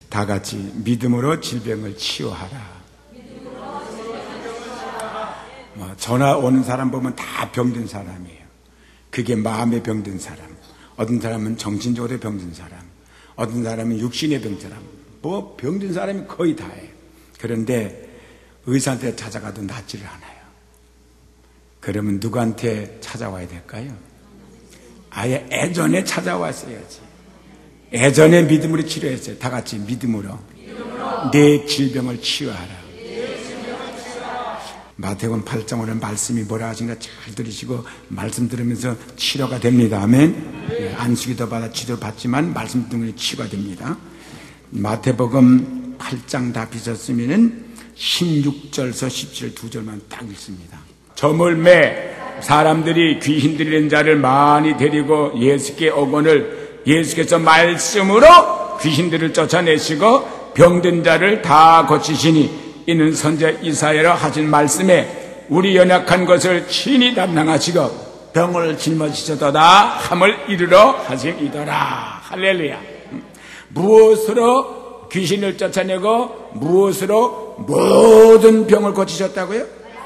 다 같이 믿음으로 질병을 치유하라. 전화 오는 사람 보면 다 병든 사람이에요. 그게 마음에 병든 사람, 어떤 사람은 정신적으로 병든 사람, 어떤 사람은 육신에 병든 사람, 뭐 병든 사람이 거의 다예요. 그런데 의사한테 찾아가도 낫지를 않아요. 그러면 누구한테 찾아와야 될까요? 아예 애전에 찾아왔어야지. 애전에 믿음으로 치료했어요. 다 같이 믿음으로 내 질병을 치유하라. 마태복음 8장 오늘 말씀이 뭐라 하신가 잘 들으시고 말씀 들으면서 치료가 됩니다. 아멘. 안수기도 받아 치료 받지만 말씀 때문에 치유가 됩니다. 마태복음 8장 다 비셨으면은 16절서 17절 두 절만 딱 읽습니다. 저물매 사람들이 귀신 들리는 자를 많이 데리고 예수께 오거늘 예수께서 말씀으로 귀신들을 쫓아내시고 병든 자를 다 고치시니 이는 선지자 이사야로 하신 말씀에 우리 연약한 것을 친히 담당하시고 병을 짊어지셨도다 함을 이루러 하심이더라. 할렐루야. 무엇으로 귀신을 쫓아내고 무엇으로 모든 병을 고치셨다고요?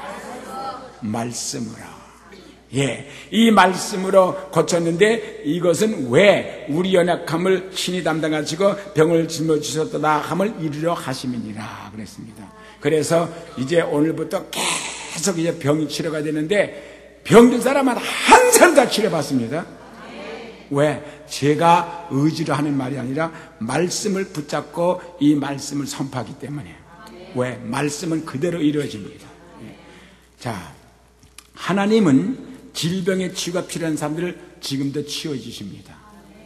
말씀으로. 예, 이 말씀으로 고쳤는데 이것은 왜 우리 연약함을 친히 담당하시고 병을 짊어지셨도다 함을 이루려 하심이니라 그랬습니다. 그래서 이제 오늘부터 계속 이제 병이 치료가 되는데 병든 사람은 한 사람 다 치료받습니다. 왜? 제가 의지로 하는 말이 아니라 말씀을 붙잡고 이 말씀을 선포하기 때문에. 왜? 말씀은 그대로 이루어집니다. 자, 하나님은 질병의 치유가 필요한 사람들을 지금도 치유해 주십니다.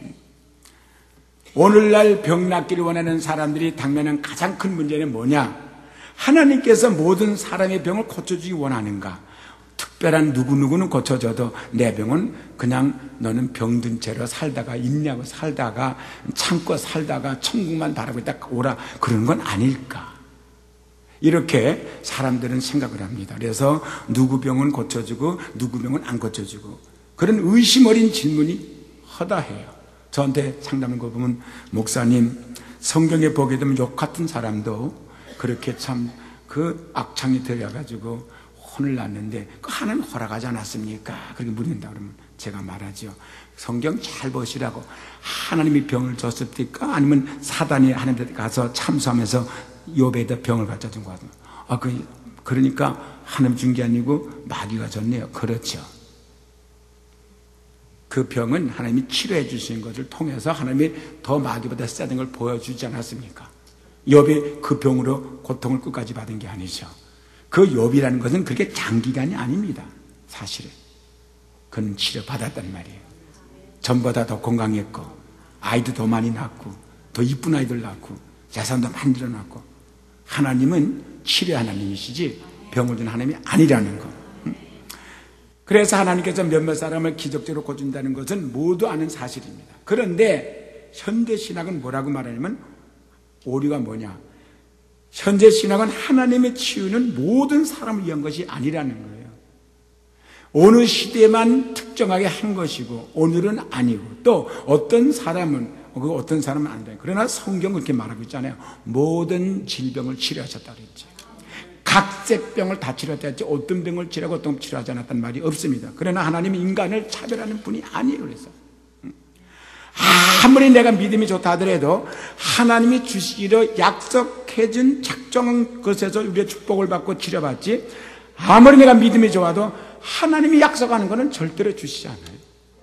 오늘날 병 낫기를 원하는 사람들이 당면한 가장 큰 문제는 뭐냐? 하나님께서 모든 사람의 병을 고쳐주기 원하는가? 특별한 누구누구는 고쳐줘도 내 병은 그냥 너는 병든 채로 살다가 인내하고 살다가 참고 살다가 천국만 바라고 있다 오라 그런 건 아닐까? 이렇게 사람들은 생각을 합니다. 그래서 누구 병은 고쳐주고 누구 병은 안 고쳐주고 그런 의심 어린 질문이 허다해요. 저한테 상담하는 거 보면 목사님 성경에 보게 되면 욕 같은 사람도 그렇게 참 그 악창이 들어가지고 혼을 났는데 그 하나님 허락하지 않았습니까? 그렇게 물는다 그러면 제가 말하죠. 성경 잘 보시라고. 하나님이 병을 줬습니까? 아니면 사단이 하나님한테 가서 참수하면서 욥에다 병을 갖다 준 거거든요. 그러니까 하나님 준 게 아니고 마귀가 줬네요. 그렇죠. 그 병은 하나님이 치료해 주시는 것을 통해서 하나님이 더 마귀보다 세다는 걸 보여주지 않았습니까? 욥이 그 병으로 고통을 끝까지 받은 게 아니죠. 그 욥이라는 것은 그렇게 장기간이 아닙니다. 사실은. 그는 치료받았단 말이에요. 전보다 더 건강했고 아이도 더 많이 낳고 더 이쁜 아이들 낳고 재산도 많이 늘어났고 하나님은 치료 하나님이시지 병을 준 하나님이 아니라는 거. 그래서 하나님께서 몇몇 사람을 기적적으로 고친다는 것은 모두 아는 사실입니다. 그런데 현대 신학은 뭐라고 말하냐면 오류가 뭐냐? 현재 신학은 하나님의 치유는 모든 사람을 위한 것이 아니라는 거예요. 어느 시대만 특정하게 한 것이고 오늘은 아니고 또 어떤 사람은 아니다. 그러나 성경은 그렇게 말하고 있잖아요. 모든 질병을 치료하셨다고 했죠. 각색병을 다 치료했다 했지 어떤 병을 치료하고 어떤 병을 치료하지 않았다는 말이 없습니다. 그러나 하나님은 인간을 차별하는 분이 아니에요. 그래서 아무리 내가 믿음이 좋다 하더라도 하나님이 주시기로 약속해준 작정한 것에서 우리의 축복을 받고 치료받지 아무리 내가 믿음이 좋아도 하나님이 약속하는 것은 절대로 주시지 않아요.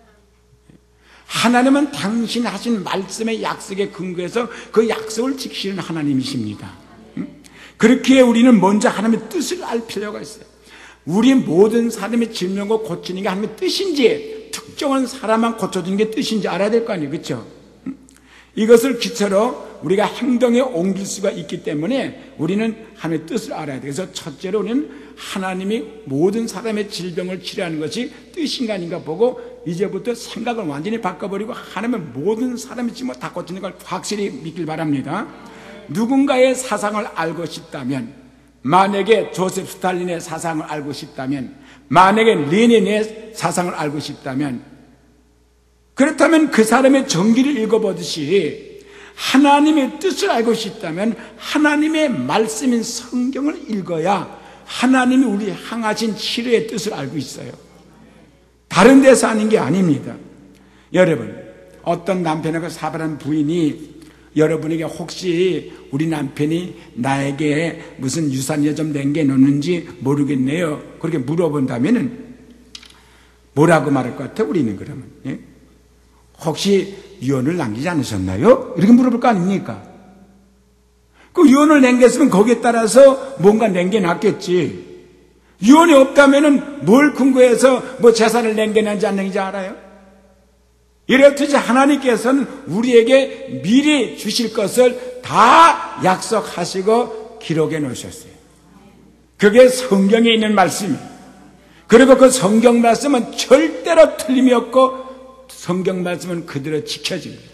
하나님은 당신 하신 말씀의 약속에 근거해서 그 약속을 지키시는 하나님이십니다. 그렇기에 우리는 먼저 하나님의 뜻을 알 필요가 있어요. 우리 모든 사람의 질병을 고치는 게 하나님의 뜻인지 특정한 사람만 고쳐주는 게 뜻인지 알아야 될 거 아니에요. 그렇죠? 이것을 기초로 우리가 행동에 옮길 수가 있기 때문에 우리는 하나님의 뜻을 알아야 돼요. 그래서 첫째로 우리는 하나님이 모든 사람의 질병을 치료하는 것이 뜻인가 아닌가 보고 이제부터 생각을 완전히 바꿔버리고 하나님의 모든 사람의 질병을 다 고치는 걸 확실히 믿길 바랍니다. 누군가의 사상을 알고 싶다면, 만약에 조셉 스탈린의 사상을 알고 싶다면, 만약에 레닌의 사상을 알고 싶다면, 그렇다면 그 사람의 전기를 읽어보듯이 하나님의 뜻을 알고 싶다면 하나님의 말씀인 성경을 읽어야 하나님이 우리 향하신 치료의 뜻을 알고 있어요. 다른 데서 아는 게 아닙니다. 여러분, 어떤 남편하고 사별한 부인이 여러분에게 혹시 우리 남편이 나에게 무슨 유산을 좀 남겨놓는지 모르겠네요, 그렇게 물어본다면은 뭐라고 말할 것 같아요? 우리는 그러면 혹시 유언을 남기지 않으셨나요? 이렇게 물어볼 거 아닙니까? 그 유언을 남겼으면 거기에 따라서 뭔가 남겨놨겠지. 유언이 없다면은 뭘 근거해서 뭐 재산을 남겨놨는지 안 남긴지 알아요? 이렇듯이 하나님께서는 우리에게 미리 주실 것을 다 약속하시고 기록해 놓으셨어요. 그게 성경에 있는 말씀이에요. 그리고 그 성경 말씀은 절대로 틀림이 없고 성경 말씀은 그대로 지켜집니다.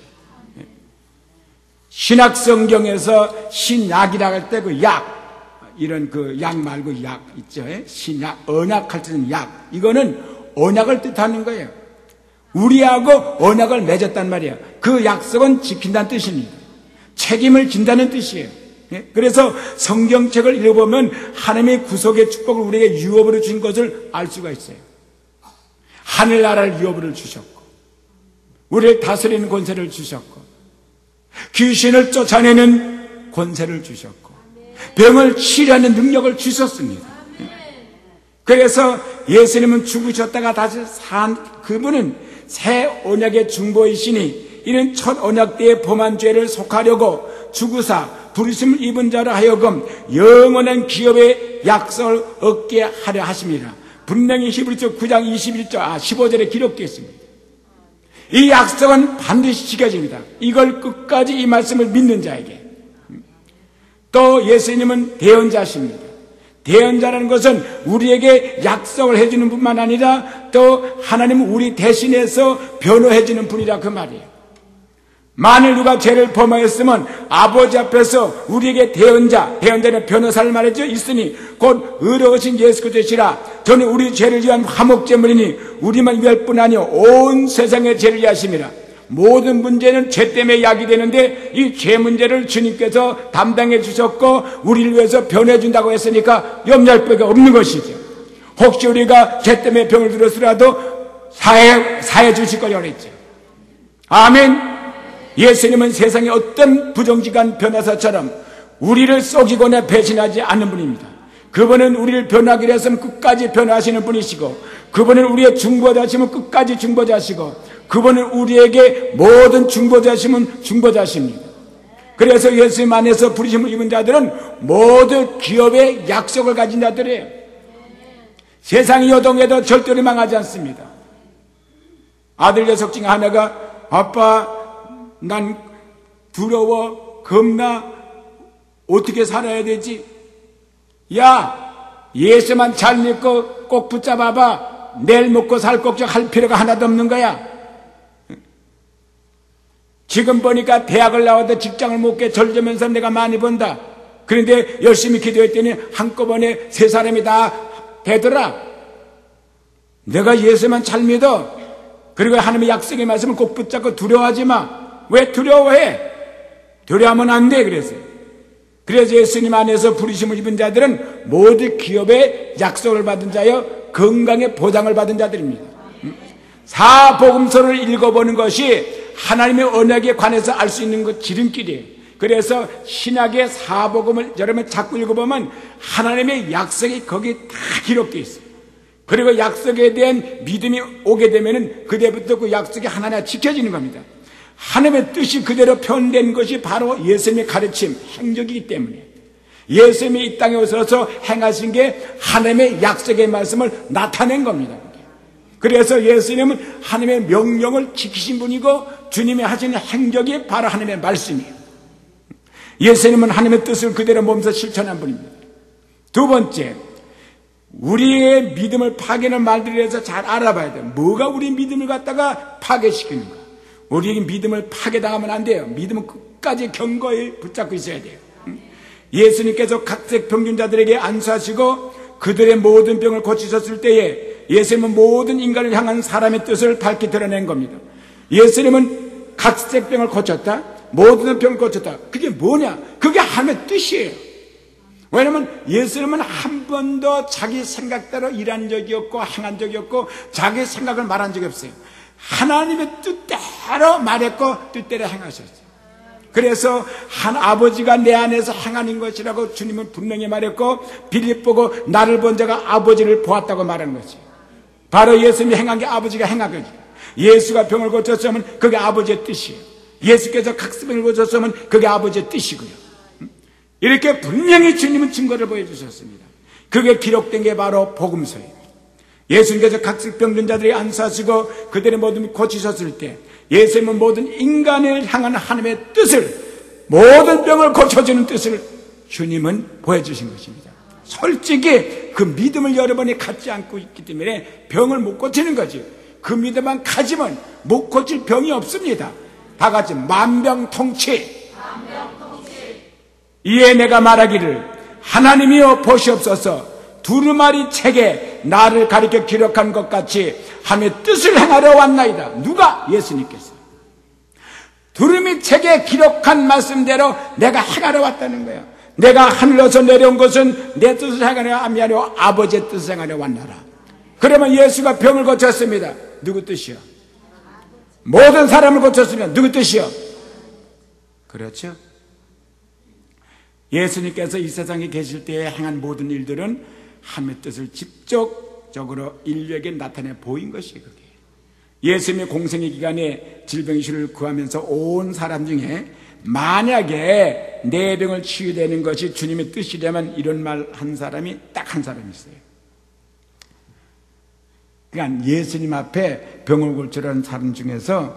신약 성경에서 신약이라고 할 때 그 약, 이런 그 약 말고 약 있죠. 신약, 언약할 때는 약. 이거는 언약을 뜻하는 거예요. 우리하고 언약을 맺었단 말이에요. 그 약속은 지킨다는 뜻입니다. 책임을 진다는 뜻이에요. 그래서 성경책을 읽어보면 하나님의 구속의 축복을 우리에게 유업으로 준 것을 알 수가 있어요. 하늘나라를 유업으로 주셨고, 우리를 다스리는 권세를 주셨고, 귀신을 쫓아내는 권세를 주셨고, 병을 치료하는 능력을 주셨습니다. 그래서 예수님은 죽으셨다가 다시 산 그분은 새 언약의 중보이시니 이는 첫 언약 때의 범한 죄를 속하려고 죽으사 부르심을 입은 자로 하여금 영원한 기업의 약속을 얻게 하려 하십니다. 분명히 히브리서 9장 15절에 기록되어 있습니다. 이 약속은 반드시 지켜집니다. 이걸 끝까지 이 말씀을 믿는 자에게. 또 예수님은 대언자십니다. 대언자라는 것은 우리에게 약속을 해주는 뿐만 아니라 또 하나님은 우리 대신해서 변호해주는 분이라 그 말이에요. 만일 누가 죄를 범하였으면 아버지 앞에서 우리에게 대언자는 변호사를 말했죠. 있으니 곧 의로우신 예수 그리스도시라. 저는 우리 죄를 위한 화목제물이니 우리만 위할 뿐 아니요 온 세상의 죄를 위하심이라. 모든 문제는 죄 때문에 야기 되는데 이 죄 문제를 주님께서 담당해 주셨고 우리를 위해서 변해 준다고 했으니까 염려할 필요가 없는 것이죠. 혹시 우리가 죄 때문에 병을 들었으라도 사해 주실 거라고 했죠. 아멘. 예수님은 세상의 어떤 부정직한 변호사처럼 우리를 속이거나 배신하지 않는 분입니다. 그분은 우리를 변하기로 했으면 끝까지 변화하시는 분이시고, 그분은 우리의 중보자시면 끝까지 중보자시고, 그분은 우리에게 모든 중보자시면 중보자십니다. 그래서 예수님 안에서 부르심을 입은 자들은 모두 기업의 약속을 가진 자들이에요. 세상이 요동해도 절대로 망하지 않습니다. 아들 녀석 중에 하나가 아빠 난 두려워, 겁나, 어떻게 살아야 되지? 야, 예수만 잘 믿고 꼭 붙잡아봐. 내일 먹고 살 걱정할 필요가 하나도 없는 거야. 지금 보니까 대학을 나와도 직장을 못 게 절되면서 내가 많이 번다. 그런데 열심히 기도했더니 한꺼번에 세 사람이 다 되더라. 내가 예수만 잘 믿어. 그리고 하나님의 약속의 말씀을 꼭 붙잡고 두려워하지 마. 왜 두려워해? 두려워하면 안 돼. 그래서 예수님 안에서 부르심을 입은 자들은 모두 기업의 약속을 받은 자여 건강의 보장을 받은 자들입니다. 사복음서를 읽어보는 것이 하나님의 언약에 관해서 알 수 있는 것 지름길이에요. 그래서 신약의 사복음을 여러분 자꾸 읽어보면 하나님의 약속이 거기 다 기록되어 있어요. 그리고 약속에 대한 믿음이 오게 되면 그때부터 그 약속이 하나하나 지켜지는 겁니다. 하나님의 뜻이 그대로 표현된 것이 바로 예수님의 가르침, 행적이기 때문에 예수님이 이 땅에 오셔서 행하신 게 하나님의 약속의 말씀을 나타낸 겁니다. 그래서 예수님은 하나님의 명령을 지키신 분이고 주님이 하시는 행적이 바로 하나님의 말씀이에요. 예수님은 하나님의 뜻을 그대로 몸소 실천한 분입니다. 두 번째, 우리의 믿음을 파괴하는 말들에 대해서 잘 알아봐야 돼요. 뭐가 우리 믿음을 갖다가 파괴시키는가? 우리에게 믿음을 파괴당하면 안 돼요. 믿음은 끝까지 견고히 붙잡고 있어야 돼요. 예수님께서 각색 병균자들에게 안수하시고 그들의 모든 병을 고치셨을 때에 예수님은 모든 인간을 향한 사람의 뜻을 밝히 드러낸 겁니다. 예수님은 각색 병을 고쳤다. 모든 병을 고쳤다. 그게 뭐냐? 그게 하나님의 뜻이에요. 왜냐하면 예수님은 한 번도 자기 생각대로 일한 적이 없고 행한 적이 없고 자기 생각을 말한 적이 없어요. 하나님의 뜻대로 말했고 뜻대로 행하셨어요. 그래서 한 아버지가 내 안에서 행하는 것이라고 주님은 분명히 말했고 빌립 보고 나를 본 자가 아버지를 보았다고 말하는 거지. 바로 예수님이 행한 게 아버지가 행한 거지. 예수가 병을 고쳤으면 그게 아버지의 뜻이에요. 예수께서 각성병을 고쳤으면 그게 아버지의 뜻이고요. 이렇게 분명히 주님은 증거를 보여주셨습니다. 그게 기록된 게 바로 복음서예요. 예수님께서 각성병자들이 안수하시고 그들의 모든 고치셨을 때 예수님은 모든 인간을 향한 하나님의 뜻을, 모든 병을 고쳐주는 뜻을 주님은 보여주신 것입니다. 솔직히 그 믿음을 여러분이 갖지 않고 있기 때문에 병을 못 고치는 거지. 그 믿음만 가지면 못 고칠 병이 없습니다. 다 같이 만병통치. 이에 내가 말하기를 하나님이여 보시옵소서. 두루마리 책에 나를 가리켜 기록한 것 같이 하나님의 뜻을 행하려 왔나이다. 누가? 예수님께서. 두루마리 책에 기록한 말씀대로 내가 행하러 왔다는 거야. 내가 하늘에서 내려온 것은 내 뜻을 행하려 함이 아니라 아버지의 뜻을 행하려 왔나라. 그러면 예수가 병을 고쳤습니다. 누구 뜻이요? 모든 사람을 고쳤으면 누구 뜻이요? 그렇죠? 예수님께서 이 세상에 계실 때에 행한 모든 일들은 하나님의 뜻을 직접적으로 인류에게 나타내 보인 것이 그게. 예수님의 공생의 기간에 질병이슈를 구하면서 온 사람 중에 만약에 내 병을 치유되는 것이 주님의 뜻이라면 이런 말 한 사람이 딱 한 사람이 있어요. 그러니까 예수님 앞에 병을 고치라는 사람 중에서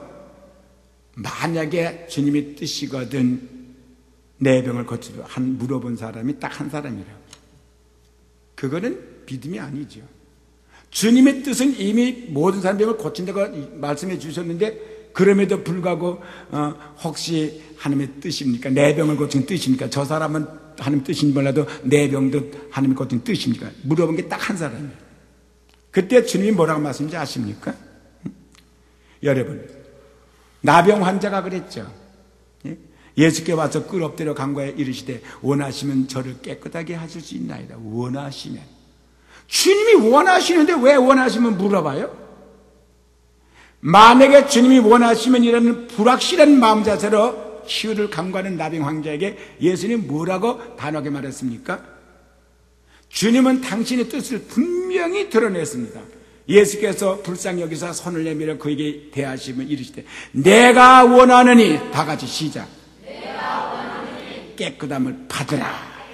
만약에 주님의 뜻이거든 내 병을 고치려 물어본 사람이 딱 한 사람이라고. 그거는 믿음이 아니죠. 주님의 뜻은 이미 모든 사람 병을 고친다고 말씀해 주셨는데 그럼에도 불구하고 혹시 하나님의 뜻입니까? 내 병을 고친 뜻입니까? 저 사람은 하나님 뜻인지 몰라도 내 병도 하나님이 고친 뜻입니까? 물어본 게 딱 한 사람이에요. 그때 주님이 뭐라고 말씀인지 아십니까? 여러분, 나병 환자가 그랬죠. 예수께 와서 끌 엎드려 간과에 이르시되 원하시면 저를 깨끗하게 하실 수 있나이다. 원하시면. 주님이 원하시는데 왜 원하시면 물어봐요? 만약에 주님이 원하시면 이라는 불확실한 마음 자세로 치유를 간구하는 나병 환자에게 예수님 뭐라고 단호하게 말했습니까? 주님은 당신의 뜻을 분명히 드러냈습니다. 예수께서 불쌍히 여기서 손을 내밀어 그에게 대하시면 이르시되 내가 원하느니 다 같이 시작. 깨끗함을 받으라.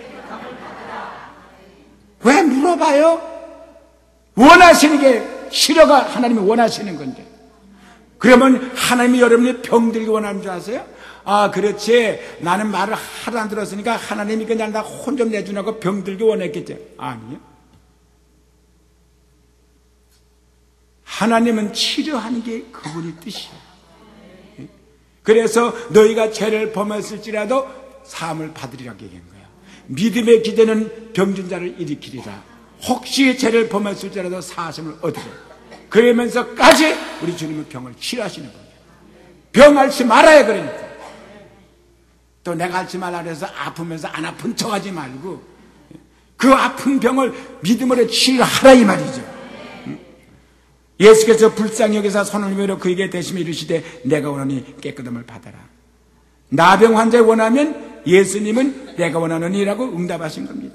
왜 물어봐요? 원하시는 게 치료가 하나님이 원하시는 건데. 그러면 하나님이 여러분이 병들기 원하는 줄 아세요? 아, 그렇지. 나는 말을 하도 안 들었으니까 하나님이 그냥 나 혼 좀 내주라고 병들기 원했겠죠. 아니요. 하나님은 치료하는 게 그분의 뜻이에요. 그래서 너희가 죄를 범했을지라도 사함을 받으리라고 얘기한 거야. 믿음의 기대는 병든 자를 일으키리라. 혹시 죄를 범했을지라도 사하심을 얻으라. 그러면서까지 우리 주님은 병을 치료하시는 거예요. 병 앓지 말아야 그러니까. 또 내가 앓지 말라 그래서 아프면서 안 아픈 척하지 말고 그 아픈 병을 믿음으로 치료하라 이 말이죠. 예수께서 불쌍히 여기서 손을 내밀어 그에게 대시며 이르시되 내가 원하니 깨끗함을 받아라. 나병 환자에 원하면 예수님은 내가 원하느니라고 응답하신 겁니다.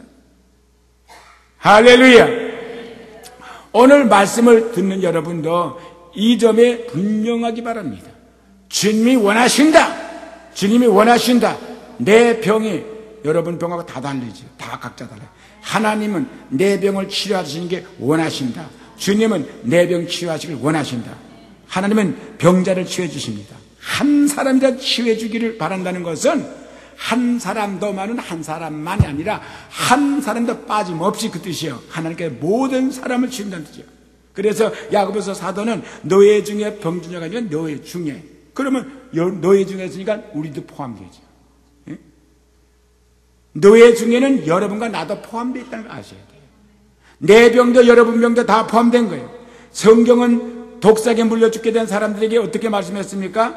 할렐루야. 오늘 말씀을 듣는 여러분도 이 점에 분명하기 바랍니다. 주님이 원하신다. 주님이 원하신다. 내 병이 여러분 병하고 다 다르죠. 다 각자 달라요. 하나님은 내 병을 치료하시는 게 원하신다. 주님은 내 병 치유하시길 원하신다. 하나님은 병자를 치유해 주십니다. 한 사람이라도 치유해 주기를 바란다는 것은 한 사람도만은 한 사람만이 아니라 한 사람도 빠짐없이 그 뜻이에요. 하나님께 모든 사람을 치운다는 뜻이에요. 그래서 야고보서 사도는 노예 중에 병든 자가 아니라 노예 중에. 그러면 노예 중에 있으니까 우리도 포함되죠. 예? 노예 중에는 여러분과 나도 포함되어 있다는 걸 아셔야 돼요. 내 병도 여러분 병도 다 포함된 거예요. 성경은 독사에 물려 죽게 된 사람들에게 어떻게 말씀했습니까?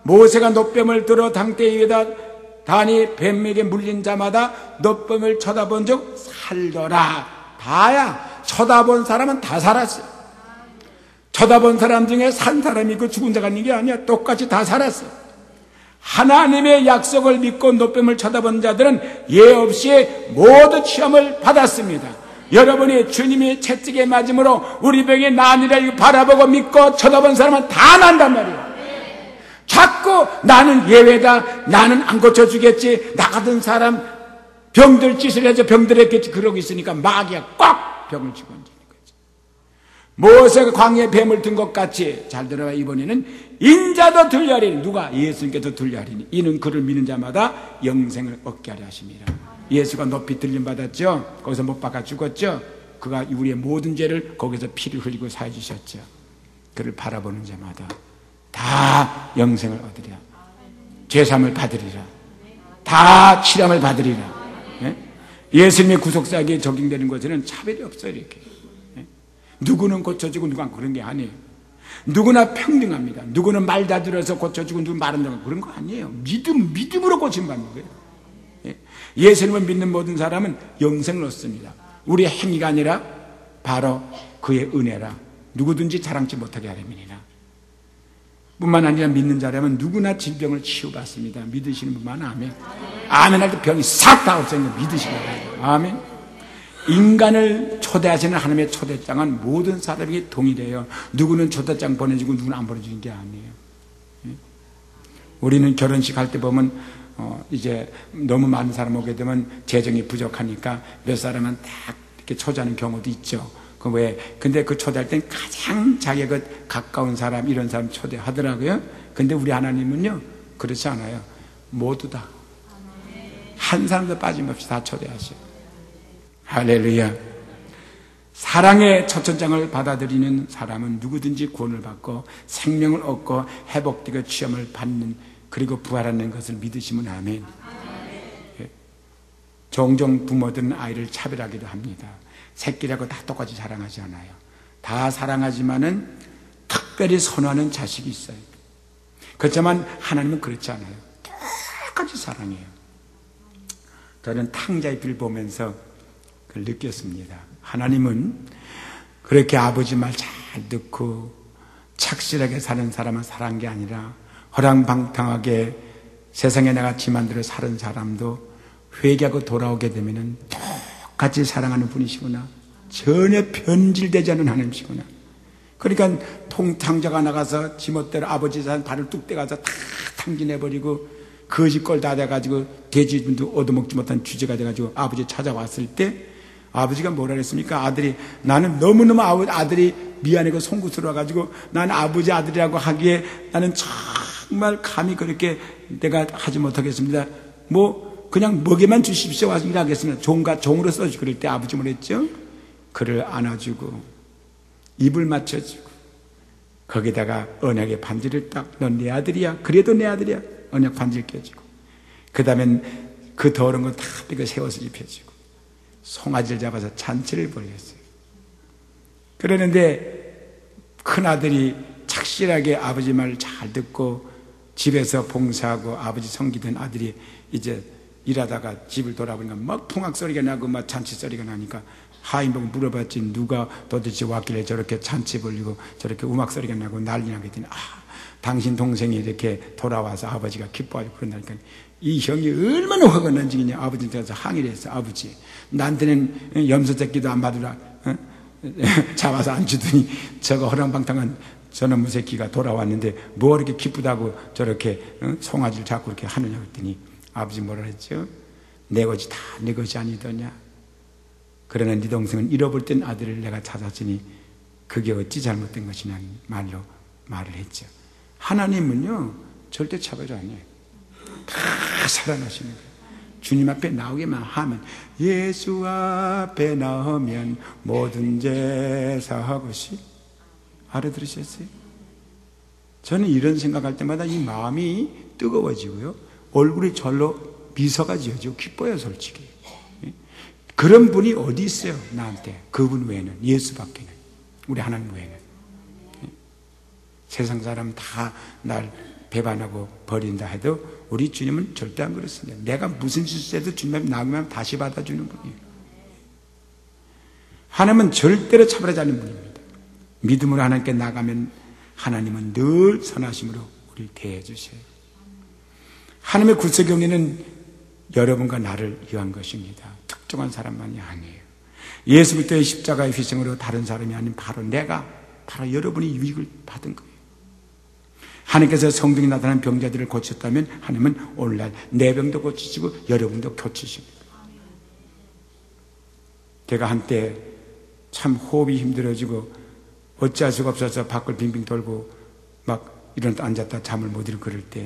모세가 놋뱀을 들어 당대 위에다 다니 뱀에게 물린 자마다 놋뱀을 쳐다본 적 살더라. 다야. 쳐다본 사람은 다 살았어. 쳐다본 사람 중에 산 사람이 있고 죽은 자가 있는 게 아니야. 똑같이 다 살았어. 하나님의 약속을 믿고 놋뱀을 쳐다본 자들은 예 없이 모두 시험을 받았습니다. 여러분이 주님이 채찍에 맞음으로 우리 병이 나으리라 바라보고 믿고 쳐다본 사람은 다 난단 말이에요. 자꾸 나는 예외다, 나는 안 고쳐주겠지, 나 같은 사람 병들 짓을 해서 병들었겠지 그러고 있으니까 마귀가 꽉 병을 쥐고 앉는 거지. 모세가 광야에 뱀을 든 것 같이, 잘 들어봐, 이번에는 인자도 들려하리니, 누가? 예수님께서 들려하리니 이는 그를 믿는 자마다 영생을 얻게 하려 하심이라. 예수가 높이 들림받았죠. 거기서 못 박아 죽었죠. 그가 우리의 모든 죄를 거기서 피를 흘리고 사해 주셨죠. 그를 바라보는 자마다 다 영생을 얻으리라. 죄사함을 받으리라. 다 치람을 받으리라. 예? 예수님의 구속사기에 적용되는 것에는 차별이 없어요. 이렇게. 예? 누구는 고쳐주고 누구는 그런 게 아니에요. 누구나 평등합니다. 누구는 말 다 들어서 고쳐주고 누구는 말 안 들어서 그런 거 아니에요. 믿음으로 고침받는 거예요. 예? 예수님을 믿는 모든 사람은 영생을 얻습니다. 우리의 행위가 아니라 바로 그의 은혜라. 누구든지 자랑치 못하게 하려니라. 뿐만 아니라 믿는 자라면 누구나 질병을 치유받습니다. 믿으시는 분만 아멘. 아멘 할 때 병이 싹 다 없어지는 거 믿으시기 바랍니다. 아멘. 인간을 초대하시는 하나님의 초대장은 모든 사람에게 동일해요. 누구는 초대장 보내주고 누구는 안 보내주는 게 아니에요. 우리는 결혼식 할 때 보면 이제 너무 많은 사람 오게 되면 재정이 부족하니까 몇 사람은 딱 이렇게 초대하는 경우도 있죠. 근데 그 초대할 땐 가장 자기가 가까운 사람, 이런 사람 초대하더라고요. 근데 우리 하나님은요, 그렇지 않아요. 모두 다. 한 사람도 빠짐없이 다 초대하셔요. 할렐루야. 사랑의 초천장을 받아들이는 사람은 누구든지 구원을 받고 생명을 얻고 회복되고 취함을 받는, 그리고 부활하는 것을 믿으시면 아멘. 종종 부모들은 아이를 차별하기도 합니다. 새끼라고 다 똑같이 사랑하지 않아요. 다 사랑하지만은 특별히 선호하는 자식이 있어요. 그렇지만 하나님은 그렇지 않아요. 똑같이 사랑해요. 저는 탕자의 빛을 보면서 그걸 느꼈습니다. 하나님은 그렇게 아버지 말 잘 듣고 착실하게 사는 사람을 사랑한 게 아니라 허랑방탕하게 세상에 내가 지 만들어 사는 사람도 회개하고 돌아오게 되면은 똑같이 사랑하는 분이시구나. 전혀 변질되지 않은 하나님이시구나. 그러니까 통탕자가 나가서 지멋대로 아버지 산 발을 뚝 떼가서 다 탕진해버리고 거짓골 다 돼가지고 돼지분도 얻어먹지 못한 주제가 돼가지고 아버지 찾아왔을 때 아버지가 뭐라 그랬습니까? 아들이, 나는 너무너무 아들이 미안하고 송구스러워가지고 나는 아버지 아들이라고 하기에 나는 정말 감히 그렇게 내가 하지 못하겠습니다. 그냥 먹이만 주십시오. 와서 일하겠습니다. 종으로 써주고 그럴 때 아버지 뭐랬죠? 그를 안아주고 입을 맞춰주고 거기다가 언약의 반지를 딱, 넌 내 아들이야. 그래도 내 아들이야. 언약 반지를 껴주고 그 다음엔 그 더러운 거 다 빼고 세워서 입혀주고 송아지를 잡아서 잔치를 벌였어요. 그러는데 큰아들이 착실하게 아버지 말을 잘 듣고 집에서 봉사하고 아버지 섬기던 아들이 이제 일하다가 집을 돌아보니까 막 풍악 소리가 나고 막 잔치 소리가 나니까 하인보고 물어봤지, 누가 도대체 왔길래 저렇게 잔치 벌리고 저렇게 음악 소리가 나고 난리 나게 되니, 당신 동생이 이렇게 돌아와서 아버지가 기뻐하고 그런다니까. 이 형이 얼마나 화가 난지냐. 아버지한테 가서 항의를 했어. 아버지, 나한테는 염소 새끼도 안 받으라 잡아서 안 주더니 저거 허랑방탕한 저놈의 새끼가 돌아왔는데 뭐 이렇게 기쁘다고 저렇게 송아지를 잡고 이렇게 하느냐 그랬더니 아버지 뭐라 했죠? 내 것이 다 내 것이 아니더냐. 그러나 네 동생은 잃어버렸던 아들을 내가 찾았으니 그게 어찌 잘못된 것이냐는 말로 말을 했죠. 하나님은요 절대 차별 아니에요. 다 사랑하시는 거예요. 주님 앞에 나오기만 하면, 예수 앞에 나오면 모든 죄 사하고시. 알아들으셨어요? 저는 이런 생각할 때마다 이 마음이 뜨거워지고요, 얼굴이 절로 미소가 지어지고 기뻐요. 솔직히 그런 분이 어디 있어요? 나한테. 그분 외에는, 예수밖에는, 우리 하나님 외에는. 세상 사람 다 날 배반하고 버린다 해도 우리 주님은 절대 안 그렇습니다. 내가 무슨 실수해도 주님은 나오면 다시 받아주는 분이에요. 하나님은 절대로 차별하지 않는 분입니다. 믿음으로 하나님께 나가면 하나님은 늘 선하심으로 우리를 대해 주셔요. 하나님의 구속경리는 여러분과 나를 위한 것입니다. 특정한 사람만이 아니에요. 예수 그리스도의 십자가의 희생으로 다른 사람이 아닌 바로 여러분이 유익을 받은 거예요. 하나님께서 성령이 나타난 병자들을 고쳤다면 하나님은 오늘날 내 병도 고치시고 여러분도 고치십니다. 제가 한때 참 호흡이 힘들어지고 어찌할 수가 없어서 밖을 빙빙 돌고 막 일어났다 앉았다 잠을 못 이루고 그럴 때,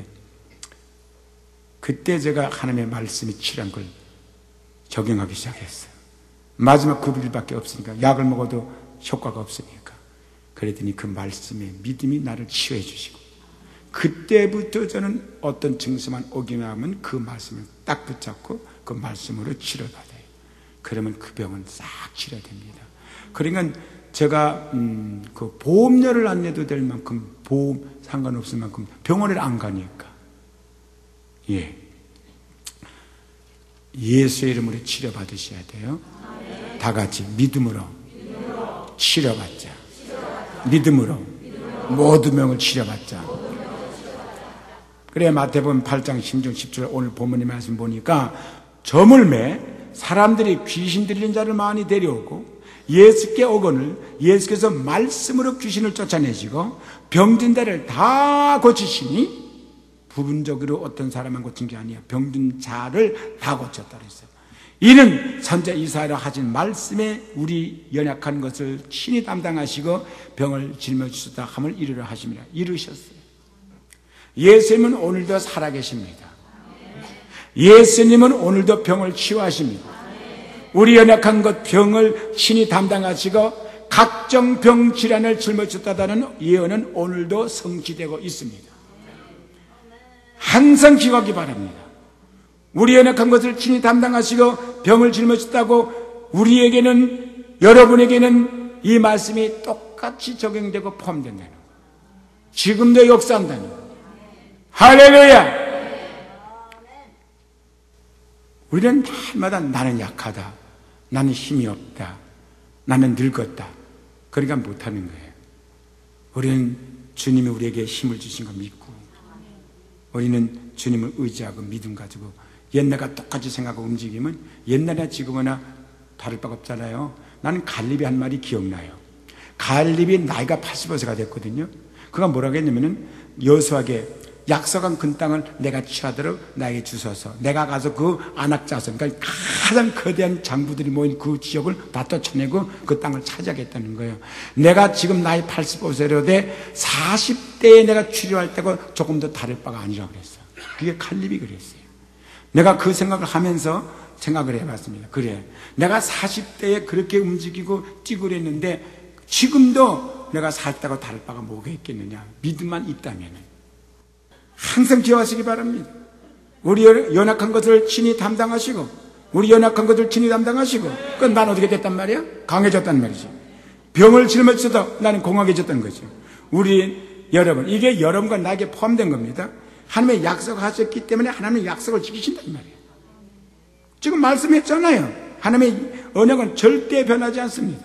그때 제가 하나님의 말씀이 치료한 걸 적용하기 시작했어요. 마지막 9일밖에 없으니까, 약을 먹어도 효과가 없으니까. 그랬더니 그 말씀에 믿음이 나를 치유해 주시고, 그때부터 저는 어떤 증세만 오기만 하면 그 말씀을 딱 붙잡고 그 말씀으로 치료받아요. 그러면 그 병은 싹 치료됩니다. 그러니까 제가 그 보험료를 안 내도 될 만큼, 보험 상관없을 만큼 병원을 안 가니까, 예수의 이름으로 치료받으셔야 돼요. 다 같이 믿음으로 치료받자. 믿음으로 모든 병을 치료받자. 그래, 마태복음 8장 16, 17 오늘 본문의 말씀 보니까 저물매 사람들이 귀신 들린 자를 많이 데려오고 예수께 오거늘 예수께서 말씀으로 귀신을 쫓아내시고 병든 자를 다 고치시니, 부분적으로 어떤 사람만 고친 게 아니야. 병든 자를 다 고쳤다 그랬어요. 이는 선자 이사야로 하신 말씀에 우리 연약한 것을 친히 담당하시고 병을 짊어지셨다 함을 이루려 하심이라. 이루셨어요. 예수님은 오늘도 살아계십니다. 예수님은 오늘도 병을 치유하십니다. 우리 연약한 것 병을 친히 담당하시고 각종 병 질환을 짊어졌다는 예언은 오늘도 성취되고 있습니다. 항상 기억하기 바랍니다. 우리 연약한 것을 친히 담당하시고 병을 짊어졌다고 우리에게는, 여러분에게는 이 말씀이 똑같이 적용되고 포함된다는 거예요. 지금도 역사한다는 거예요. 할렐루야! 우리는 날마다 나는 약하다, 나는 힘이 없다, 나는 늙었다, 그러니까 못하는 거예요. 우리는 주님이 우리에게 힘을 주신 거 믿고, 우리는 주님을 의지하고 믿음 가지고 옛날과 똑같이 생각하고 움직이면 옛날이나 지금이나 다를 바가 없잖아요. 나는 갈렙이 한 말이 기억나요. 갈렙이 나이가 80세가 됐거든요. 그가 뭐라고 했냐면은 여호수아에게 약속한 그 땅을 내가 취하도록 나에게 주소서. 내가 가서 그 안악자손, 그러니까 가장 거대한 장부들이 모인 그 지역을 다 쫓아내고 그 땅을 차지하겠다는 거예요. 내가 지금 나이 85세로 돼 40대에 내가 치료할 때고 조금 더 다를 바가 아니라고 그랬어요. 그게 칼렙이 그랬어요. 내가 그 생각을 하면서 생각을 해봤습니다. 그래, 내가 40대에 그렇게 움직이고 뛰고 그랬는데 지금도 내가 살다고 다를 바가 뭐가 있겠느냐. 믿음만 있다면 항상 기억하시기 바랍니다. 우리 연약한 것을 친히 담당하시고, 우리 연약한 것을 친히 담당하시고, 그건 난 어떻게 됐단 말이야? 강해졌단 말이지. 병을 짊어져도 나는 공허해졌다는 거죠. 우리 여러분, 이게 여러분과 나에게 포함된 겁니다. 하나님의 약속하셨기 때문에 하나님의 약속을 지키신단 말이에요. 지금 말씀했잖아요. 하나님의 언약은 절대 변하지 않습니다.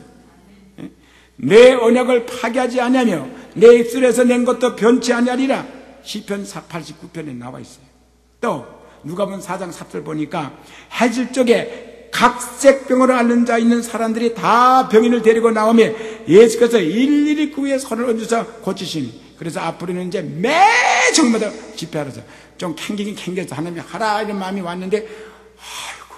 내 언약을 파괴하지 아니하며 내 입술에서 낸 것도 변치 아니하리라. 시편 89편에 나와 있어요. 또 누가복음 4장 4절 보니까 해질 쪽에 각색병으로 앓는 자 있는 사람들이 다 병인을 데리고 나오며 예수께서 일일이 그 위에 손을 얹어서 고치시니, 그래서 앞으로는 이제 매 정마다 집회하러서 좀 캥기긴 캥겨서 하나님이 하라 이런 마음이 왔는데, 아이고,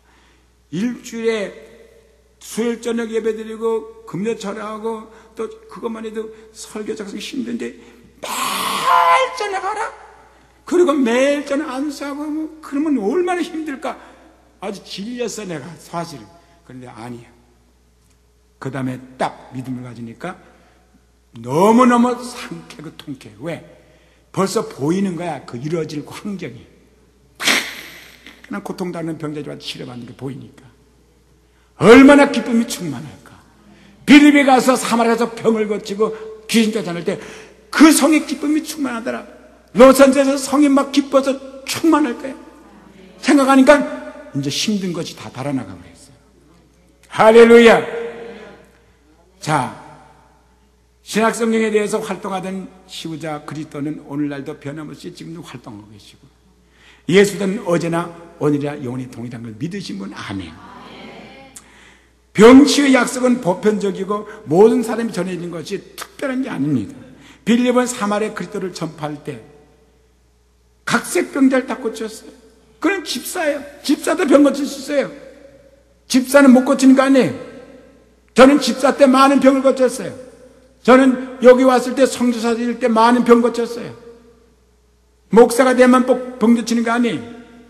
일주일에 수요일 저녁 예배드리고 금요 철회하고 또 그것만 해도 설교 작성이 힘든데 매일 저녁 하라? 그리고 매일 저녁 안수하고 뭐 그러면 얼마나 힘들까? 아주 질렸어 내가 사실은. 그런데 아니야. 그 다음에 딱 믿음을 가지니까 너무너무 상쾌고 통쾌해. 왜? 벌써 보이는 거야. 그 이루어질 광경이. 그냥 고통당하는 병자들과 치료받는 게 보이니까 얼마나 기쁨이 충만할까. 빌립에 가서 사마리아에서 병을 고치고 귀신 쫓아낼 때 그 성의 기쁨이 충만하더라. 로산제에서 성이 막 기뻐서 충만할 거예요. 생각하니까 이제 힘든 것이 다 달아나가고 그랬어요. 할렐루야. 자, 신약성경에 대해서 활동하던 시우자 그리스도는 오늘날도 변함없이 지금도 활동하고 계시고, 예수는 어제나 오늘이나 영원히 동일한 걸 믿으신 분, 아멘. 병치의 약속은 보편적이고 모든 사람이 전해진 것이 특별한 게 아닙니다. 빌립은 사마리아 그리스도를 전파할 때 각색 병자를 다 고쳤어요. 그럼 집사예요. 집사도 병 고칠 수 있어요. 집사는 못 고치는 거 아니에요. 저는 집사 때 많은 병을 고쳤어요. 저는 여기 왔을 때 성주사 드릴 때 많은 병 고쳤어요. 목사가 되면 꼭 병 고치는 거 아니에요.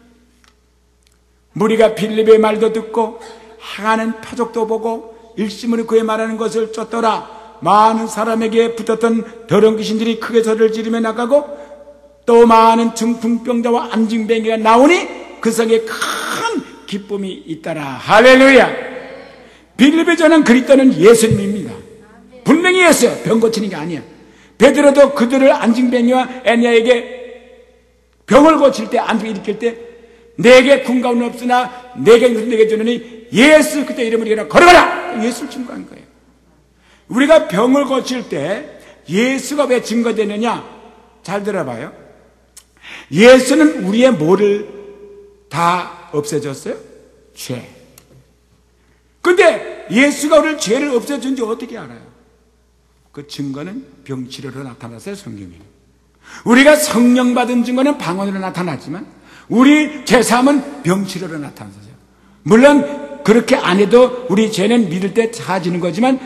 무리가 빌립의 말도 듣고 행하는 표적도 보고 일심으로 그의 말하는 것을 쫓더라. 많은 사람에게 붙었던 더러운 귀신들이 크게 소리를 지르며 나가고 또 많은 중풍병자와 안진뱅이가 나오니 그 성에 큰 기쁨이 있더라. 할렐루야. 빌립이 전한 그리스도는 예수님입니다. 분명히 했어요. 병 고치는 게 아니야. 베드로도 그들을 안진뱅이와 애니아에게 병을 고칠 때, 안병 일으킬 때 내게 군가는 없으나 내게 주느니 예수 그때 이름으로 일어나 걸어가라. 예수를 증거한 거예요. 우리가 병을 고칠 때 예수가 왜 증거되느냐? 잘 들어봐요. 예수는 우리의 뭐를 다 없애줬어요? 죄. 근데 예수가 우리를 죄를 없애준지 어떻게 알아요? 그 증거는 병치료로 나타났어요, 성경에. 우리가 성령 받은 증거는 방언으로 나타났지만 우리 죄사함은 병치료로 나타났어요. 물론 그렇게 안 해도 우리 죄는 믿을 때 사라지는 거지만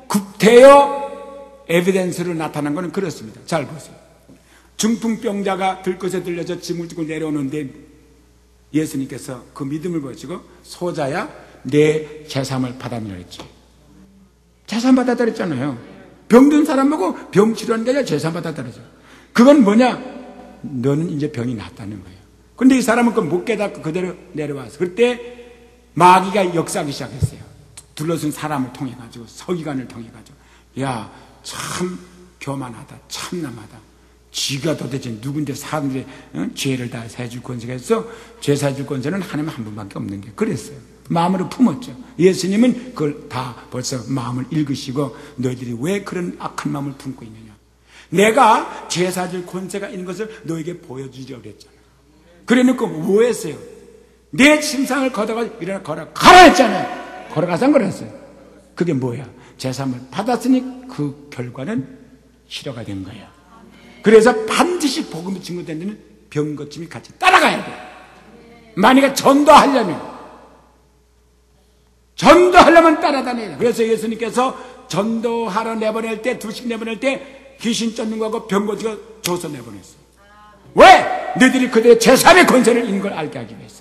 구태여 에비덴스로 나타난 것은 그렇습니다. 잘 보세요. 중풍병자가 들것에 들려서 짐을 지고 내려오는데 예수님께서 그 믿음을 보시고 소자야 내 죄사함을 받았느라 했지. 죄사함 받았다 그랬잖아요. 병든 사람 보고 병 치료하는 게 아니라 죄사함 받았다 그러죠. 그건 뭐냐? 너는 이제 병이 낫다는 거예요. 근데 이 사람은 그걸 못 깨닫고 그대로 내려와서 그때 마귀가 역사하기 시작했어요. 둘러쓴 사람을 통해 가지고 서기관을 통해 가지고 야, 참 교만하다, 참남하다. 지가 도대체 누군데 사람들의 죄를 다 사해줄 권세가 있어? 죄 사해줄 권세는 하나님 한 분밖에 없는 게 그랬어요. 마음으로 품었죠. 예수님은 그걸 다 벌써 마음을 읽으시고 너희들이 왜 그런 악한 마음을 품고 있느냐? 내가 죄 사해줄 권세가 있는 것을 너에게 보여주려고 그랬잖아. 그래놓고 뭐 했어요? 내 침상을 걷어가지고 일어나 가라 했잖아요. 걸어가서 안 걸었어요. 그게 뭐야? 제사함을 받았으니 그 결과는 치료가 된 거야. 그래서 반드시 복음이 증거된 데는 병 고침이 같이 따라가야 돼. 만약에 전도하려면 따라다녀야 돼. 그래서 예수님께서 전도하러 내보낼 때, 두식 내보낼 때 귀신 쫓는 거하고 병 고치고 줘서 내보냈어요. 왜? 너희들이 그들의 제3의 권세를 있는 걸 알게 하기 위해서.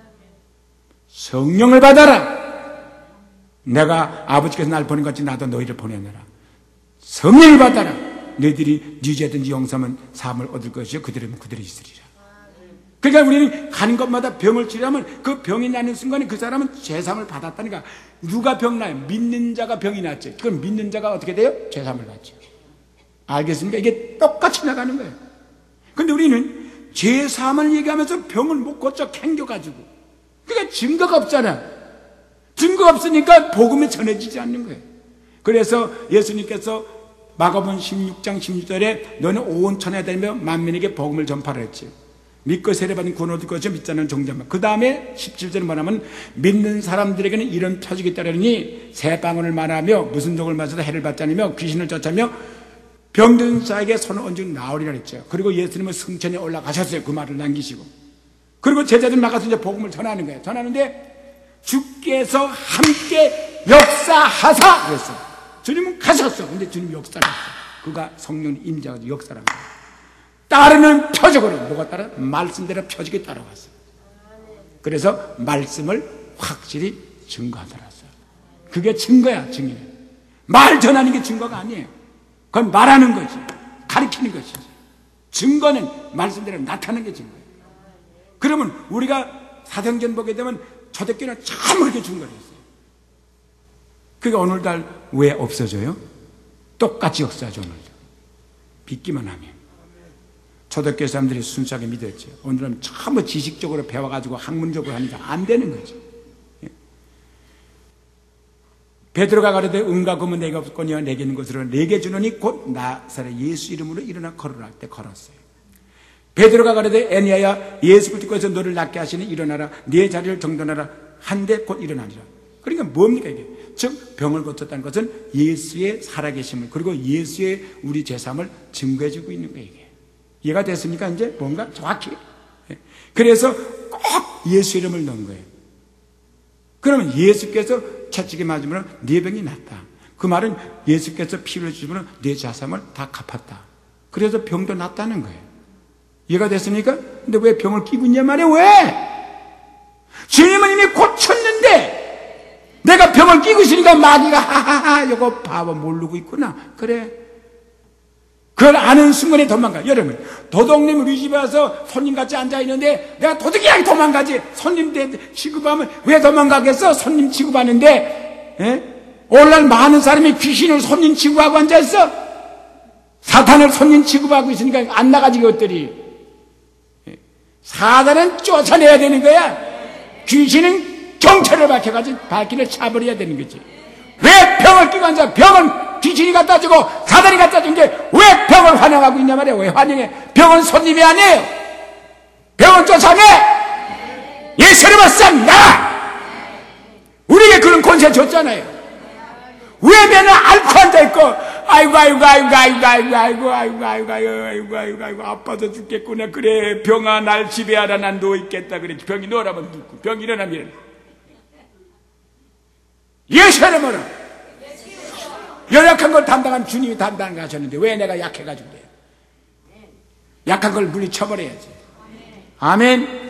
성령을 받아라. 내가 아버지께서 날 보낸 것 같이 나도 너희를 보내느라. 성령을 받아라. 너희들이 유죄든지 용서하면 사함을 얻을 것이요 그들은 그들이 있으리라. 그러니까 우리는 가는 곳마다 병을 치료하면 그 병이 나는 순간에 그 사람은 죄사함을 받았다니까. 누가 병 나요? 믿는 자가 병이 났죠. 그럼 믿는 자가 어떻게 돼요? 죄사함을 받죠. 알겠습니까? 이게 똑같이 나가는 거예요. 근데 우리는 죄사함을 얘기하면서 병을 못 고쳐 캥겨가지고 그러니까 증거가 없잖아. 증거가 없으니까 복음이 전해지지 않는 거예요. 그래서 예수님께서 마가복음 16장 16절에 너는 온 천하에 다니며 만민에게 복음을 전파를 했지. 믿고 세례받은 구원 얻을 것이요 믿지 않는 종자만. 그 다음에 17절에 뭐냐면 믿는 사람들에게는 이런 표적이 따르니 새 방언을 말하며 무슨 독을 마셔도 해를 받지 않으며 귀신을 쫓아며 병든 자에게 손을 얹어 나오리라 했죠. 그리고 예수님은 승천에 올라가셨어요. 그 말을 남기시고. 그리고 제자들 나가서 이제 복음을 전하는 거예요. 전하는데 주께서 함께 역사하사 그랬어요. 주님은 가셨어. 근데 주님이 역사를 했어요. 그가 성령 임자가 역사를 합니다. 따르는 표적으로 뭐가 따라? 말씀대로 표적이 따라왔어요. 그래서 말씀을 확실히 증거하더라고요. 그게 증거야, 증인은. 말 전하는 게 증거가 아니에요. 그건 말하는 거지. 가르치는 것이지. 증거는 말씀대로 나타나는 게 증거예요. 그러면 우리가 사도행전 보게 되면 초대교회는 참 그렇게 증거를 했어요. 그게 오늘날 왜 없어져요? 똑같이 없어져 오늘도. 믿기만 하면. 초대교회 사람들이 순수하게 믿었죠. 오늘은 전부 지식적으로 배워가지고 학문적으로 하니까 안 되는 거죠. 베드로가 가로되 은과 금은 내게 없거니와 내게 있는 것으로 내게 주노니 곧 나사렛 예수 이름으로 일어나 걸으라 할 때 걸었어요. 베드로가 가로되 애니야야 예수 그리스도께서 너를 낫게 하시니 일어나라 네 자리를 정돈하라 한데 곧 일어나리라. 그러니까 뭡니까 이게? 즉 병을 고쳤다는 것은 예수의 살아계심을 그리고 예수의 우리 죄사함을 증거해주고 있는 거예요. 이게 이해가 됐습니까? 이제 뭔가 정확히. 그래서 꼭 예수 이름을 넣은 거예요. 그러면 예수께서 채찍에 맞으면 네 병이 낫다. 그 말은 예수께서 피를 주시면 네 죄사함을 다 갚았다. 그래서 병도 낫다는 거예요. 이해가 됐습니까? 근데 왜 병을 끼고 있냐 말이에요. 왜? 주님은 이미 고쳤는데 내가 병을 끼고 있으니까 마귀가 하하하 이거 바보 모르고 있구나. 그래. 그걸 아는 순간에 도망가. 여러분 도둑님 우리 집에 와서 손님같이 앉아있는데 내가 도둑이야 도망가지. 손님 취급하면 왜 도망가겠어? 손님 취급하는데 오늘날 많은 사람이 귀신을 손님 취급하고 앉아있어. 사탄을 손님 취급하고 있으니까 안 나가지 그것들이. 사단은 쫓아내야 되는 거야. 귀신은 경찰을 밝혀가지고 발길을 차버려야 되는 거지. 왜 병을 끼고 앉아? 병은 귀신이 갖다 주고 사단이 갖다 준 게 왜 병을 환영하고 있냐 말이야. 왜 환영해? 병은 손님이 아니에요. 병은 쫓아내. 예수님을 쌉니다. 우리에게 그런 권세 줬잖아요. 왜 맨날 앓고 앉아있고 아이고 아파서 죽겠구나. 그래 병아 날 지배하라 난 누워있겠다. 그래 병이 누워라면 눕고 병이 일어나면 예수님으로 연약한 걸 담당한 주님이 담당하셨는데 왜 내가 약해가지고 그래요? 약한 걸 물리쳐버려야지. 아멘.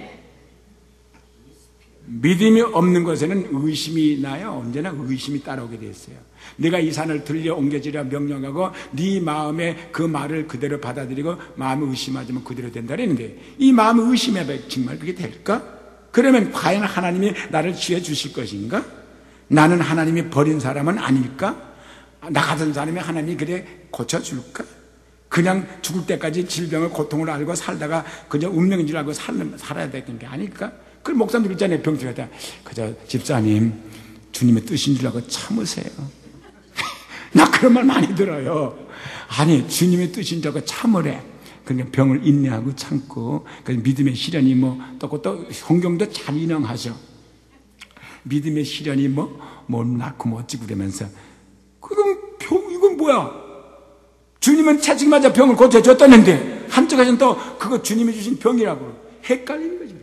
믿음이 없는 것에는 의심이 나요. 언제나 의심이 따라오게 됐어요. 내가 이 산을 들려 옮겨지라 명령하고 네 마음에 그 말을 그대로 받아들이고 마음을 의심하지만 그대로 된다 그랬는데 이 마음을 의심해봐. 정말 그게 될까? 그러면 과연 하나님이 나를 취해 주실 것인가? 나는 하나님이 버린 사람은 아닐까? 나 같은 사람이 하나님이 그래 고쳐줄까? 그냥 죽을 때까지 질병을 고통을 알고 살다가 그냥 운명인 줄 알고 살아야 되는 게 아닐까? 그 목사님들 있잖아요. 병실에 다 그저 집사님 주님의 뜻인 줄 알고 참으세요. 나 그런 말 많이 들어요. 아니 주님의 뜻인 줄 알고 참으래. 그러니까 병을 인내하고 참고 그 믿음의 시련이 또 성경도 잘 인용하죠. 믿음의 시련이 못 낳고 못 어찌고 그러면서 그건 이건 뭐야? 주님은 채찍맞아 병을 고쳐줬다는데 한쪽에서는 또 그거 주님이 주신 병이라고 헷갈리는 거죠.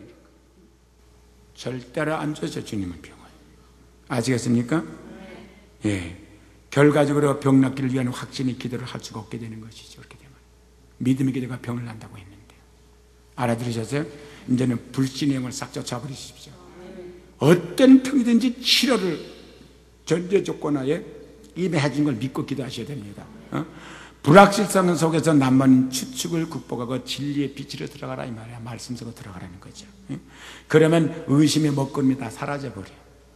절대로 안 줘서 주님은 병을. 아시겠습니까? 예. 결과적으로 병 낫기를 위한 확신의 기도를 할 수가 없게 되는 것이죠. 그렇게 되면 믿음의 기도가 병을 난다고 했는데 알아들으셨어요? 이제는 불신의 영을 싹 쫓아버리십시오. 어떤 병이든지 치료를 전제 조건하에 임해준 걸 믿고 기도하셔야 됩니다. 불확실성 속에서 남만 추측을 극복하고 진리의 빛으로 들어가라 이 말이야. 말씀 속으로 들어가라는 거죠. 그러면 의심의 먹거름이 다 사라져버려요.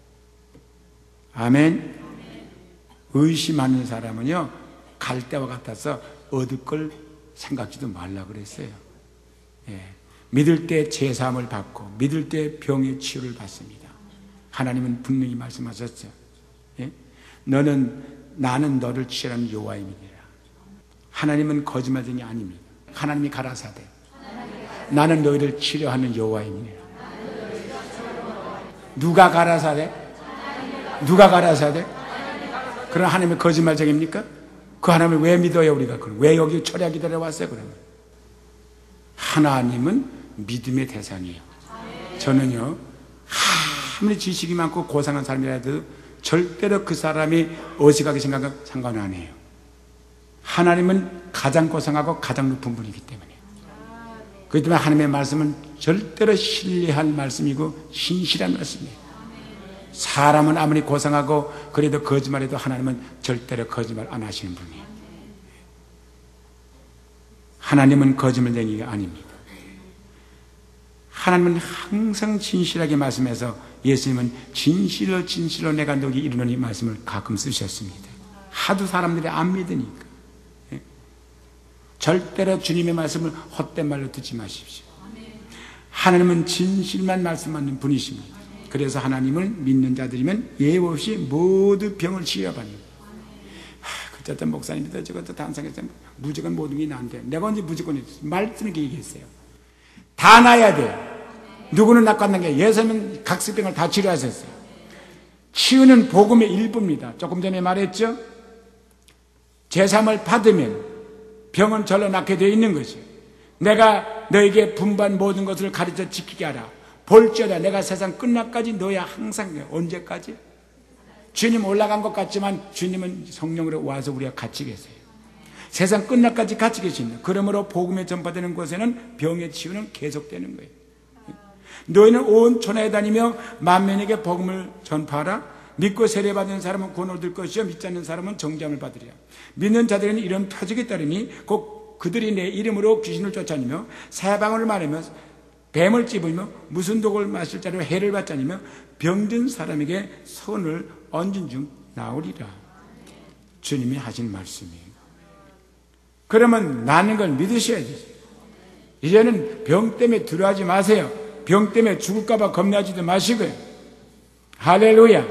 아멘. 의심하는 사람은요 갈대와 같아서 얻을 걸 생각지도 말라 그랬어요. 예. 믿을 때 제사함을 받고 믿을 때 병의 치유를 받습니다. 하나님은 분명히 말씀하셨죠. 예? 나는 너를 치유하는 여호와임이니라. 하나님은 거짓말쟁이 아닙니다. 하나님이 가라사대 나는 너희를 치료하는 여호와임이니라. 누가 가라사대? 누가 가라사대? 그럼 하나님이 거짓말쟁이입니까? 그 하나님을 왜 믿어요 우리가? 왜 여기 철야 기도를 왔어요 그러면? 하나님은 믿음의 대상이에요. 저는요 아무리 지식이 많고 고상한 사람이라도 절대로 그 사람이 어색하게 생각하면 상관 안 해요. 하나님은 가장 고상하고 가장 높은 분이기 때문에. 그렇기 때문에 하나님의 말씀은 절대로 신뢰할 말씀이고 신실한 말씀이에요. 사람은 아무리 고상하고 그래도 거짓말해도 하나님은 절대로 거짓말 안 하시는 분이에요. 하나님은 거짓말쟁이가 아닙니다. 하나님은 항상 진실하게 말씀해서 예수님은 진실로 내가 너에게 이르노니 말씀을 가끔 쓰셨습니다. 하도 사람들이 안 믿으니까. 절대로 주님의 말씀을 헛된 말로 듣지 마십시오. 하나님은 진실만 말씀하는 분이십니다. 그래서 하나님을 믿는 자들이면 예외 없이 모두 병을 치유합니다. 그때도 목사님도 저것도 단상에서 무조건 모든 게 나한테 내가 언제 무조건 말씀을 얘기했어요. 다 나야 돼. 누구는 낫고 안 난 게 예수님은 각색병을 다 치료하셨어요. 치유는 복음의 일부입니다. 조금 전에 말했죠. 제삼을 받으면 병은 절로 낫게 되어 있는 것이요. 내가 너에게 분반 모든 것을 가르쳐 지키게 하라. 볼지어다 내가 세상 끝날까지 너야 항상. 언제까지? 주님 올라간 것 같지만 주님은 성령으로 와서 우리가 같이 계세요. 세상 끝날까지 같이 계십니다. 그러므로 복음에 전파되는 곳에는 병의 치유는 계속되는 거예요. 너희는 온 천하에 다니며 만민에게 복음을 전파하라. 믿고 세례받은 사람은 구원을 얻을 것이요 믿지 않는 사람은 정죄함을 받으리라. 믿는 자들에는 이런 표적이 따르니 곧 그들이 내 이름으로 귀신을 쫓아내며 사방을 말하며 뱀을 찝으며 무슨 독을 마실 자로 해를 받지 않으며 병든 사람에게 손을 얹은 중 나오리라. 주님이 하신 말씀이에요. 그러면 나는 걸 믿으셔야 돼요. 이제는 병 때문에 두려워하지 마세요. 병 때문에 죽을까봐 겁나지도 마시고요. 할렐루야.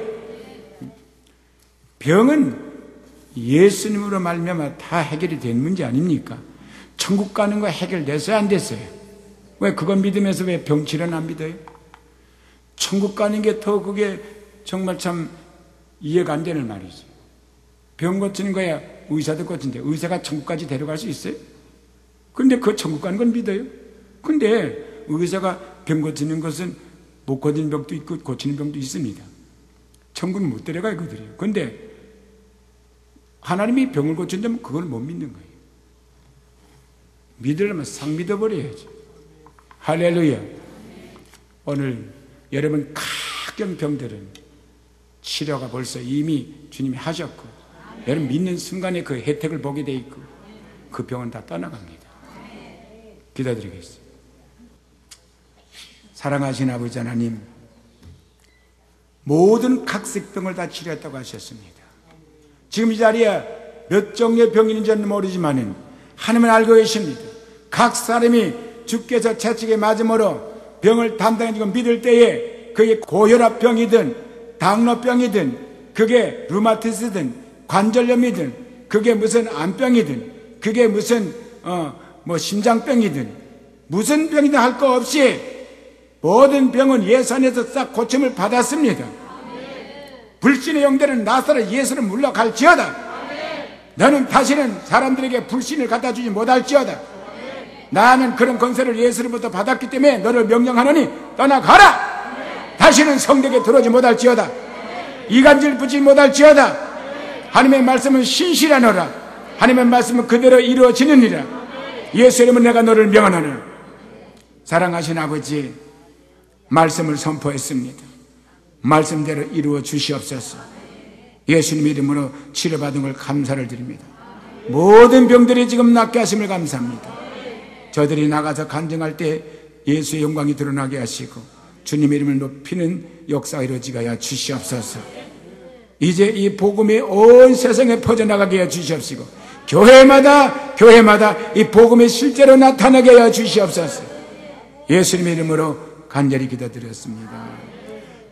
병은 예수님으로 말미암아 다 해결이 된 문제 아닙니까? 천국 가는 거 해결됐어요, 안 됐어요? 왜 그건 믿으면서 왜 병치료는 안 믿어요? 천국 가는 게 더 그게 정말 참 이해가 안 되는 말이죠. 병 고치는 거야 의사도 고친데 의사가 천국까지 데려갈 수 있어요? 근데 그 천국 가는 건 믿어요? 근데 의사가 병 고치는 것은 못 고치는 병도 있고 고치는 병도 있습니다. 천국은 못 데려가요, 그들이요. 근데 하나님이 병을 고친다면 그걸 못 믿는 거예요. 믿으려면 싹 믿어버려야지. 할렐루야. 오늘 여러분 각종 병들은 치료가 벌써 이미 주님이 하셨고 여러분 믿는 순간에 그 혜택을 보게 돼 있고 그 병은 다 떠나갑니다. 기도드리겠습니다. 사랑하신 아버지 하나님, 모든 각색병을 다 치료했다고 하셨습니다. 지금 이 자리에 몇 종류의 병이 있는지는 모르지만은 하나님은 알고 계십니다. 각 사람이 주께서 채찍에 맞음으로 병을 담당해주고 믿을 때에 그게 고혈압병이든 당뇨병이든 그게 루마티스든 관절염이든 그게 무슨 암병이든 그게 무슨 심장병이든 무슨 병이든 할 거 없이 모든 병은 예수 안에서 싹 고침을 받았습니다. 불신의 영들은 나사로 예수를 물러갈지어다. 너는 다시는 사람들에게 불신을 갖다 주지 못할지어다. 나는 그런 권세를 예수로부터 받았기 때문에 너를 명령하노니 떠나가라. 다시는 성벽에 들어오지 못할지어다. 이간질 붙이지 못할지어다. 하나님의 말씀은 신실하노라. 하나님의 말씀은 그대로 이루어지느니라. 예수 이름은 내가 너를 명하노라. 사랑하신 아버지, 말씀을 선포했습니다. 말씀대로 이루어 주시옵소서. 예수님 이름으로 치료받은 걸 감사를 드립니다. 모든 병들이 지금 낫게 하심을 감사합니다. 저들이 나가서 간증할 때 예수의 영광이 드러나게 하시고 주님의 이름을 높이는 역사가 이루어지게 하여 주시옵소서. 이제 이 복음이 온 세상에 퍼져나가게 하여 주시옵시고 교회마다 이 복음이 실제로 나타나게 하여 주시옵소서. 예수님의 이름으로 간절히 기도드렸습니다.